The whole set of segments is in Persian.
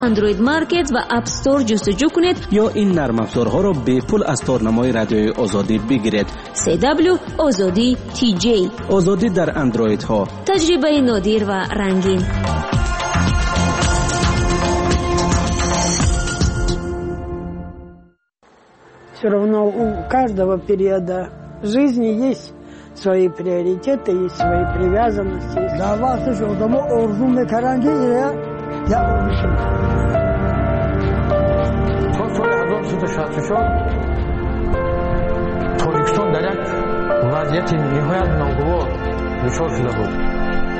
اندروید مارکت و اپ استور جستجو کنید یا این نرم افزارها را بے پول از تارنمای رادیوی آزادی بگیرید. CW آزادی TJ، آزادی در اندروید ها، تجربه نادر و رنگین. Все равно у каждого периода жизни есть свои приоритеты, есть свои привязанности. Да, вақти що одама орзу میکنن که یا میشه. سال 1364 تاجیکستان در یک وضعیت نهایت ناگوار دچار شده بود.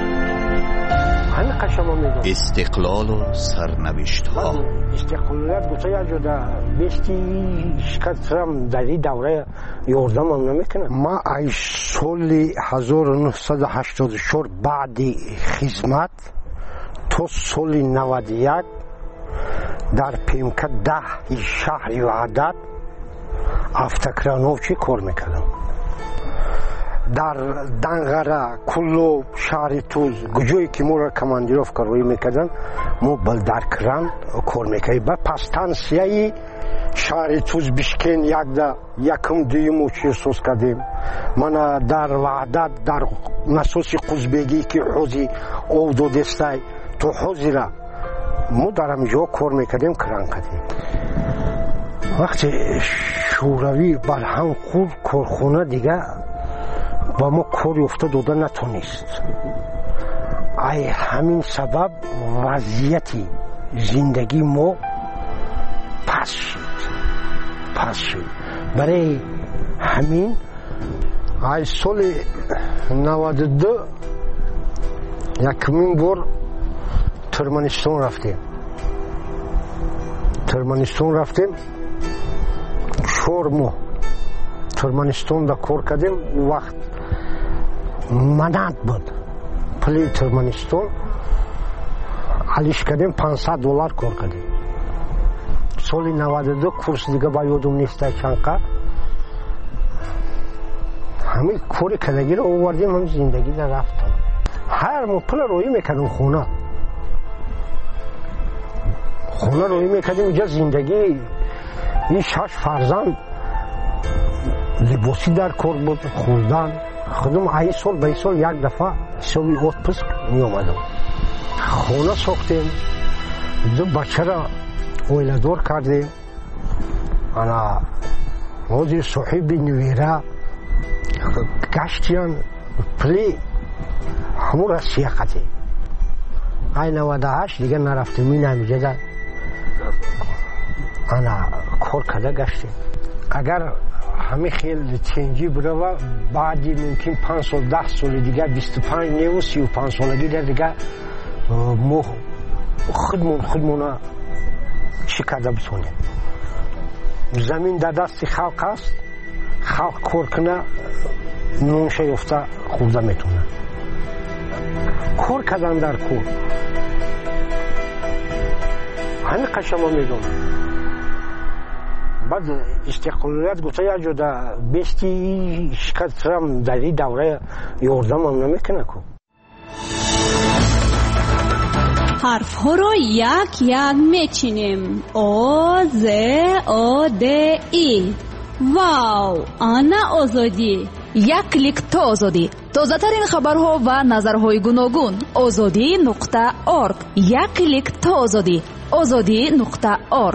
استقلال و سرنوشت ها. استقلالیت گوشه جدا بیشتی شکست رم در این دوره یوردم هم نمیکنم. ما ای سال 1984 بعد خدمت تا سال 91 در پیمکه 10 شهر وحدت автокрановчи کار میکردم. در دنغره کلو شهر توز جایی که ما را کماندیروفکا روی میکردن ما در کران کار میکردیم. با پستانسیای شهر توز بیشکن یکم دویم چیز سوز کردیم. من در وحدت در نسوسی قزبگی که حوزی او دو دستای تو حوزی را ما در همجا کار میکردیم کران کردیم. وقتی شوروی بر هم خود کارخونه دیگه با ما کاری افتاد داده نتونست. ای همین سبب وضعیتی زندگی ما پس شد. برای همین ای سال 92 یکمین بار ترکمنستان رفتیم 4 ماه ترکمنستان دا کار کردیم. وقت منند بود پلی ترکمنستان علیش کردیم $500 کار کردیم. سال 92 کورس دیگه با یادم نیسته چنقه همین کاری کدگی رو آوردیم هم زندگی در رفتم. هر ما پل روی میکردیم خونه روی میکردیم. اینجا زندگی این 6 فرزند لباسی در کار بود خوردن خودم ای سال به سال یک دفعه سوی اتپسک می آمدم. خونه ساختیم 2 بچه را اویلدار کردیم. انا موزی صحیبی نویره گشتیان پلی همون را سیاقتی ای 98 دیگه نرفتیم. این همیجه در انا کار کده گشتیم. اگر همه خیلی چنجی بروه بعدی ممکن 5 سال 10 سال دیگه 25 نیو 35 سالگی در دیگه ما خودمون چی کده بتونیم. زمین در دست خلق است. خلق کار کنه نونشه یفته خورده میتونه. کار کدن در کار همه قشما میدونه. بعد استقلالیت گوشه جدا بیشتی شکست رم در این دوره یوردم هم نمیکنه که حرف ها رو یک میچینیم. او ز او د ای. واو، آنا آزادی. یک کلیک تا آزادی. تازه ترین خبرها و نظرهای گوناگون. azadi.org. یک کلیک تا آزادی. azadi.org.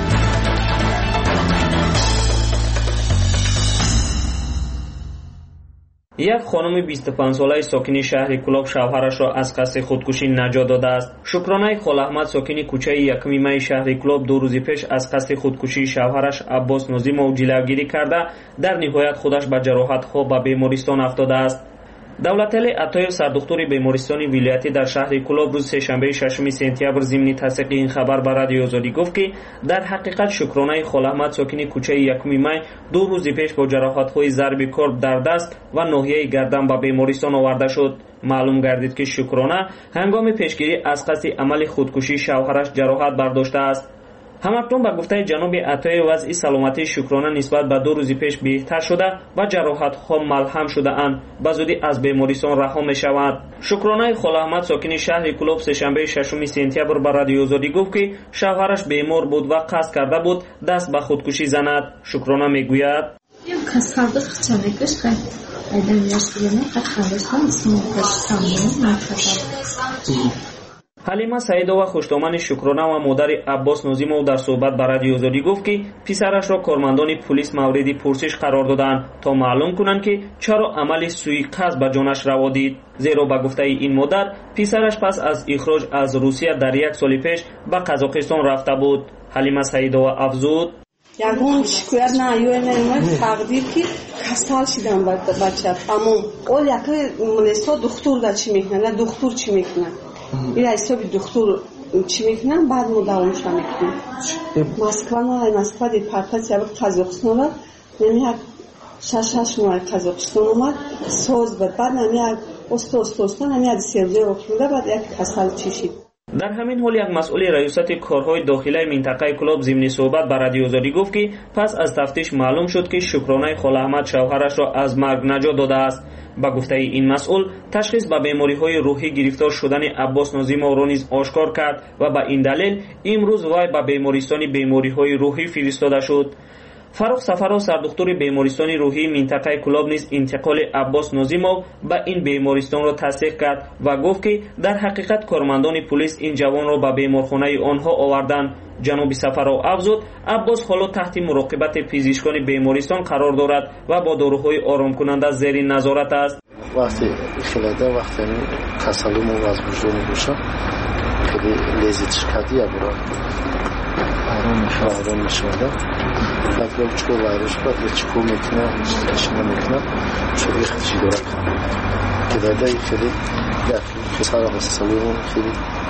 یک خانم 25 ساله ساکن شهر کلاب شوهرش را از قصد خودکشی نجات داده است. شکرانه خال احمد ساکن کوچه یکمی می شهر کلاب 2 روز پیش از قصد خودکشی شوهرش عباس ناظمو جلوگیری کرده در نهایت خودش به جراحت‌ها به بیمارستان افتاده است. دولتعلی عطایف سردختور بیمارستان ولایتی در شهر کلاب روز سه‌شنبه 6 سپتامبر ضمن تصدیق این خبر به رادیو آزادی گفت که در حقیقت شکرانه خال احمد ساکن کوچه یکمی می 2 روز پیش با جراحت‌های ضرب کرد در دست و ناحیه گردن به بیمارستان آورده شد. معلوم گردید که شکرانه هنگام پیشگیری از قصد عمل خودکشی شوهرش جراحت برداشته است. همکنون به گفته جناب عطایی وضع سلامتی شکرانه نسبت به 2 روز پیش بهتر شده و جراحت‌ها ملهم شده اند. به زودی از بیمارستان رها می شود. شکرانه خل احمد ساکن شهر کلوب سه‌شنبه 6 سپتامبر به رادیو آزادی گفت که شوهرش بیمار بود و قصد کرده بود دست به خودکشی زند. شکرانه میگوید حلیمه سعیدова و خوشتامن شکرانه و مادر عباس نازیمov در صحبت با رادیو آزادی گفت که پسرش را کارمندان پلیس مورد پرسش قرار دادند تا معلوم کنند که چرا عمل سوءقصد به جانش روا دید. زیرا به گفته این مادر پسرش پس از اخراج از روسیه در 1 سال پیش به قزاقستان رفته بود. حلیمه سعیدова افزود یگان شکایت نه یه تقدیر که کسل شدم بچه تمام اول یکی ملیسا دکتر دا چی میکنه نه دکتر چی میکنه این حساب دکتر چی میکنن بعد ما دوامش میکنیم مسکو دیپارتمنت قزاقستان نمیاد شش ماه قزاقستان اومد ساز بعد نمیاد استان نمیاد سیلزه افتاده بعد یک کسل چشید. در همین حال یک مسئول ریاست کارهای داخلی منطقه کلوب ضمن صحبت با رادیو آزادی گفت که پس از تفتیش معلوم شد که شکرانه خل احمد شوهرش را از مرگ نجات داده است. با گفته این مسئول تشخیص به بیماری‌های روحی گرفتار شدن عباس نازیمov را نیز آشکار کرد و به این دلیل امروز وی به بیمارستان بیماری‌های روحی فرستاده شد. فاروق سفرا سردکتر بیمارستان روحی منطقه کلوب نیز انتقال عباس نازیمov به این بیمارستان را تصدیق کرد و گفت که در حقیقت کارمندان پلیس این جوان را به بیمارخانه آنها آوردند. جناب سفرا افزود عباس حالا تحت مراقبت پزشکان بیمارستان قرار دارد و با داروهای آرام کننده زیر نظارت است. وقتی خلاده وقتی کسلم و از وجود میشه خیلی لذت کردی برای آرام میشه بعد چکو وایرش بعد چکو میکنه چشم میکنه شده خیلی داره کنه که داده خیلی خسارا بسیاری خیلی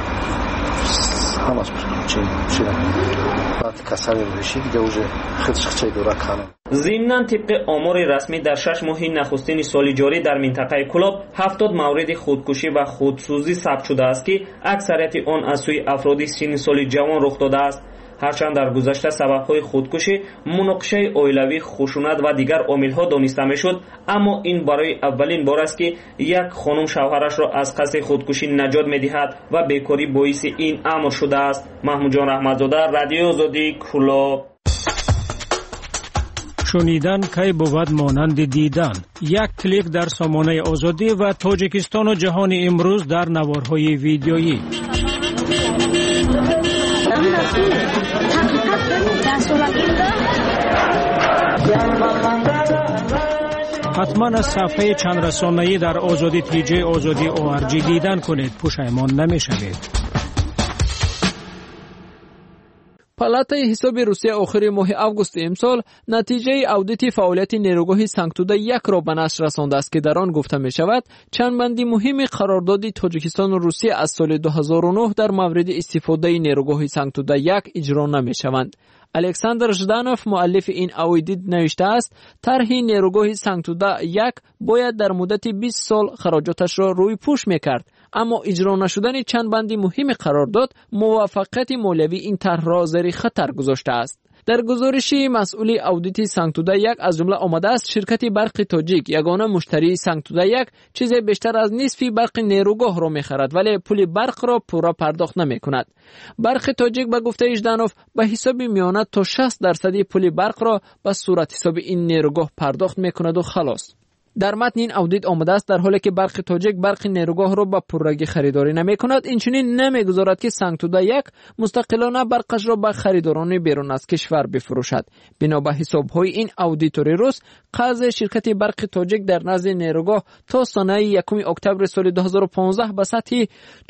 همش چی بعد کسر میشی دیگه اوج خیلی داره کنه. ضمناً طبق آمار رسمی در 6 ماه نخستین سال جاری در منطقه کلوب 70 مورد خودکشی و خودسوزی ثبت شده است که اکثریت آن از سوی افراد سن سال جوان رخ داده است. هرچند در گذشته سبب‌های خودکشی مناقشه عائلوی، خشونت و دیگر عامل‌ها دانسته می‌شد، اما این برای اولین بار است که یک خانم شوهرش را از قصد خودکشی نجات می‌دهد و بیکاری باعث این امر شده است. محمود جان رحمت‌زاده، رادیو آزادی، کلوب. شنیدن کی بود مانند دیدن. یک کلیک در سامانه آزادی و تاجیکستان و جهان امروز در نوارهای ویدیویی. حتما از صفحه چند رسانه‌ای در آزادی تیجی آزادی ORG دیدن کنید، پشیمان نمی‌شوید. پالاتای حساب روسیه آخر ماه آگوست امسال نتیجه اودیت فعالیت نیروگاه سنگتوده 1 را به نشر رسانده است که در آن گفته می شود چند بندی مهم قرارداد تاجیکستان و روسیه از سال 2009 در مورد استفاده نیروگاه سنگتوده 1 اجرا نمی شوند. الکساندر ژدانوف مؤلف این اودیت نوشته است طرح نیروگاه سنگتوده 1 باید در مدت 20 سال خراجاتش را روی پوش میکرد، اما اجرا نشدن چند بندی مهم قرارداد موفقیت مالیوی این طرح را زیر خطر گذاشته است. در گزارشی مسئول اودیت سنگتوده 1 از جمله آمده است شرکت برق تاجیک یگانه مشتری سنگتوده 1 چیزی بیشتر از نصف برق نیروگاه را می‌خرد ولی پول برق را پورا پرداخت نمی‌کند. برق تاجیک به گفته ژدانوف به حساب میانه تا 60% پول برق را به صورت حساب این نیروگاه پرداخت می‌کند و خلاص. در متن این اودیت آمده است در حالی که برق تاجیک برق نیروگاه را به پررگی خریداری نمی‌کند، اینچنین نمی‌گذارد که سنگتوده 1 مستقلانه برقش را به خریداران بیرون از کشور بفروشد. بنا به حساب‌های این اودیتور روس، قرض شرکت برق تاجیک در نزد نیروگاه تا سانحه 1 اکتبر سال 2015 به سطح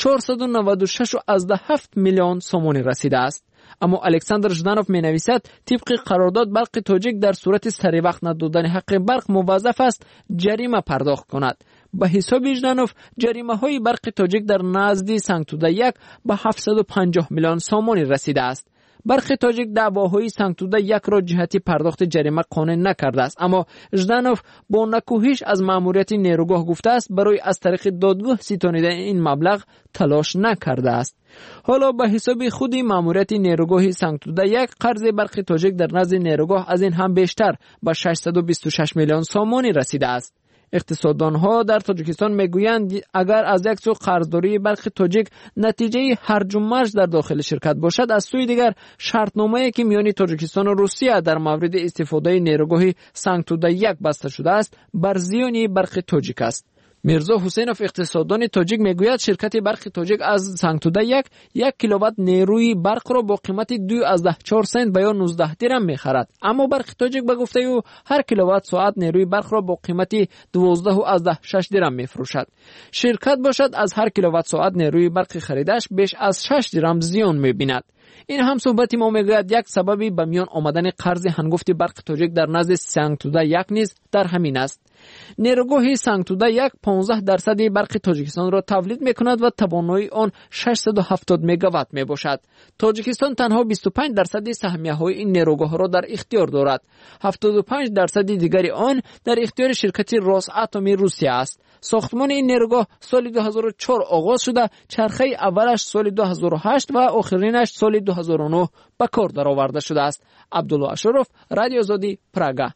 496.7 میلیون سومانی رسیده است. اما الکساندر ژدانوف می نویسد طبق قرارداد برق تاجیک در صورت سری وقت ندادن حق برق موظف است جریمه پرداخت کند. به حساب ژدانوف جریمه های برق تاجیک در نزد سنگتوده 1 به 750 میلیون سومانی رسیده است. برخی تاجیک دعواهای سنگتوده یک را جهتی پرداخت جریمه قانع نکرده است، اما ژدانوف با نکوهش از ماموریت نیروگاه گفته است برای از طریق دادگاه ستانیدن این مبلغ تلاش نکرده است. حالا به حساب خودی ماموریت نیروگاه سنگتوده یک قرض برخی تاجیک در نزد نیروگاه از این هم بیشتر به 626 میلیون سامانی رسیده است. اقتصاددانها در تاجیکستان میگویند اگر از یک سو قرضداری برخی تاجیک نتیجه هرج و مرج در داخل شرکت باشد، از سوی دیگر شرطنامه‌ای که میان تاجیکستان و روسیه در مورد استفاده نیروگاه سنگتوده یک بسته شده است بر زیان برخی تاجیک است. میرزا حسینوف اقتصاددان تاجیک میگوید شرکت برق تاجیک از سنگتوده یک کیلووات نیروی برق را با قیمت 2.4 سنت یا 19 درم میخرد، اما برق تاجیک به گفته او هر کیلووات ساعت نیروی برق را با قیمت 12.6 درم میفروشد. شرکت باشد از هر کیلووات ساعت نیروی برق خریدش بیش از 6 درم زیان میبیند. این هم صحبتی ما میگوید یک سببی به میان آمدن قرض هنگفت برق تاجیک در نزد سنگتوده یک نیز در همین است. نیروگاه سنگتوده یک 15% برق تاجیکستان را تولید میکند و توانایی آن 670 مگاوات میباشد. تاجیکستان تنها 25% سهمیه های این نیروگاه را در اختیار دارد. 75% دیگر آن در اختیار شرکت روساتوم روسیه است. ساختمان این نیروگاه سال 2004 آغاز شده، چرخه اولش سال 2008 و آخرینش سال 2009 به کار درآورده شده است. عبدالله اشرف، رادیو آزادی، پراگا.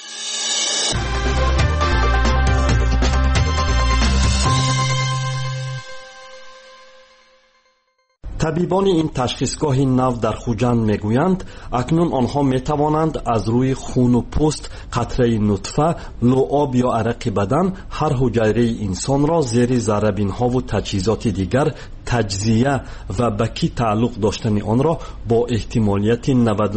طبیبان این تشخیصگاه نو در خوجند میگویند اکنون آنها میتوانند از روی خون و پوست، قطره نطفه، لعاب یا عرق بدن هر حجره انسان را زیر ذره‌بین ها و تجهیزات دیگر تجزیه و به کی تعلق داشتن آن را با احتمالیت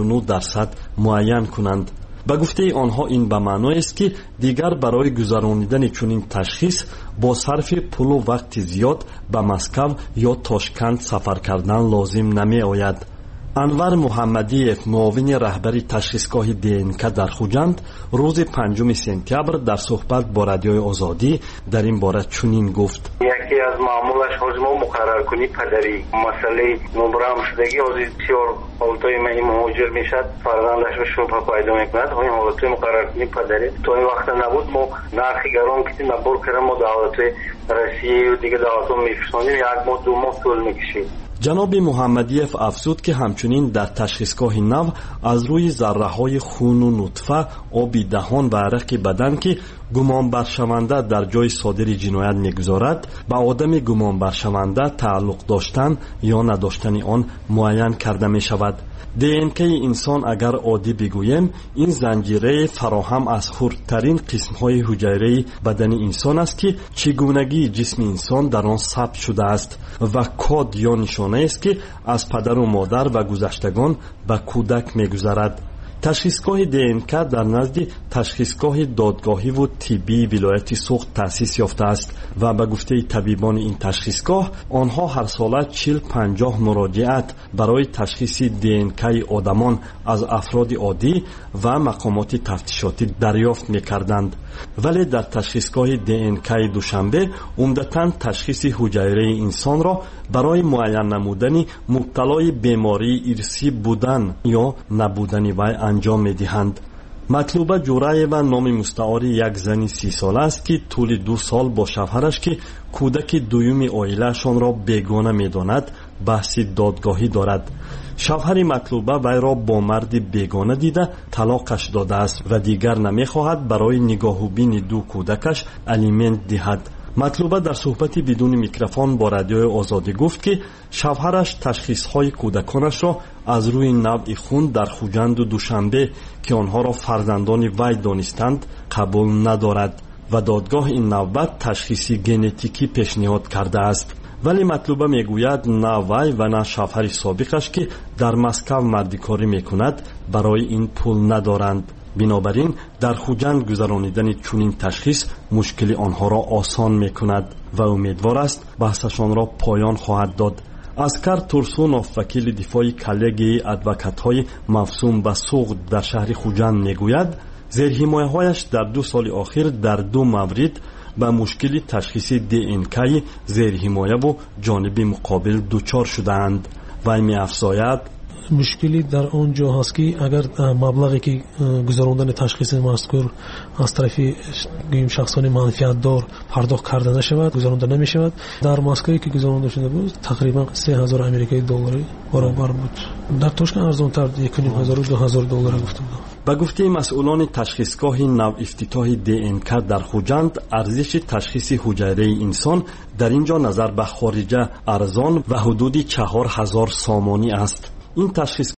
99% معین کنند. به گفته آنها این به معنی است که دیگر برای گذرانیدن چنین تشخیص با صرف پول و وقت زیاد به مسکو یا تاشکند سفر کردن لازم نمی آید. انور محمدیف، معاون رهبر تشخیصگاه DNK در خوجند، روز 5 سپتامبر در صحبت با رادیوی آزادی در این باره چنین گفت: یکی از معمولش حجم مقرر کنی پدری مسئله مبرم شدگی از بسیار حالتهای من مهاجر میشد، فرزندش به شبه پیدا میکند. این حالتهای مقرر کنی پدری تا این وقت نبود ما نرخی گران کتیم نبور کردن، ما دعوت رسیه و دیگه دعوت میفرستانیم، یک ماه 2 ماه طول میکشید. جناب محمدیف افزود که همچنین در تشخیصگاه نو از روی ذره‌های خون و نطفه، آب دهان و عرق بدن که گمان برشونده در جای صادر جنایت میگذارد به آدم گمان برشونده تعلق داشتن یا نداشتن آن معین کرده می شود. DNK انسان اگر عادی بگویم این زنجیره فراهم از خردترین قسم‌های حجره بدن انسان است که چگونگی جسم انسان در آن ثبت شده است و کد یا نشانه است که از پدر و مادر و گذشتگان به کودک میگذرد. تشخیصگاه DNK در نزد تشخیصگاه دادگاهی و طبی ولایت سوخت تأسیس یافته است و به گفته طبیبان این تشخیصگاه آنها هر ساله 40-50 مراجعت برای تشخیص DNK آدمان از افراد عادی و مقامات تفتیشاتی دریافت می‌کردند. ولی در تشخیصگاه DNK دوشنبه عمدتاً تشخیص حجره انسان را برای معین نمودن مبتلای بیماری ارثی بودن یا نبودن وی انجام می‌دهند. مطلوبه جورایوا نام مستعار یک زن 30 ساله است که طول 2 سال با شوهرش که کودک دوم عائله‌شان را بیگانه می‌داند بحث دادگاهی دارد. شوهر مطلوبه وی را با مرد بیگانه دیده طلاقش داده است و دیگر نمی‌خواهد برای نگاه و بین 2 کودکش الیمنت دهد. مطلوبه در صحبتی بدون میکروفون با رادیوی آزادی گفت که شوهرش تشخیص‌های کودکانش را از روی نوع خون در خوجند و دوشنبه که آنها را فرزندان وی دانستند قبول ندارد و دادگاه این نوبت تشخیصی ژنتیکی پیشنهاد کرده است. ولی مطلوبه میگوید نه وی و نه شوهر سابقش که در مسکو مردکاری میکند برای این پول ندارند. بنابراین در خوجند گذرانیدن چنین تشخیص مشکل آنها را آسان میکند و امیدوار است بحثشان را پایان خواهد داد. اسکر تورسونوف، وکیل دفاع کلگی ادوکات‌های مفسوم به سوق در شهر خوجند میگوید زیرحمایه‌هایش در 2 سال اخیر در 2 مورد به مشکل تشخیص DNK زیرحمایه و جانب مقابل دچار شدند. وی می‌افزاید مشکلی در اون جا هست که اگر مبلغی که گذراندن تشخیص مذکور از طرف شخصان منفعت دار پرداخت کرده نشود، گذرانده نمی شود. در مسکوی که گذرانده شده بود تقریبا 3000 آمریکایی دلاری برابر بود. در تاشکن ارزان تر 1500 و 2000 دلار گفتم. به گفته مسئولان تشخیصگاه نو افتتاح DNK در خوجند، ارزش تشخیص حجره انسان در اینجا نظر به خارجه ارزان و حدود 4000 سامانی است. این تشخیص